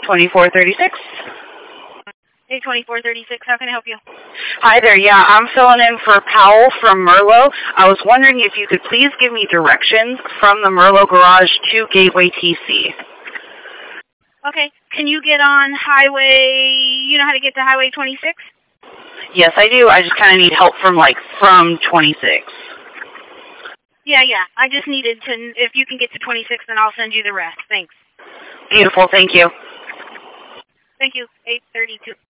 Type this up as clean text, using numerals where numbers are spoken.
2436. Hey, 2436, how can I help you? Hi there, yeah, I'm filling in for Powell from Merlot. I was wondering if you could please give me directions from the Merlot Garage to Gateway TC. Okay, can you get on highway, you know how to get to Highway 26? Yes, I do. I just kind of need help from 26. Yeah, I just needed to, if you can get to 26, then I'll send you the rest. Thanks. Beautiful, thank you. Thank you, 832.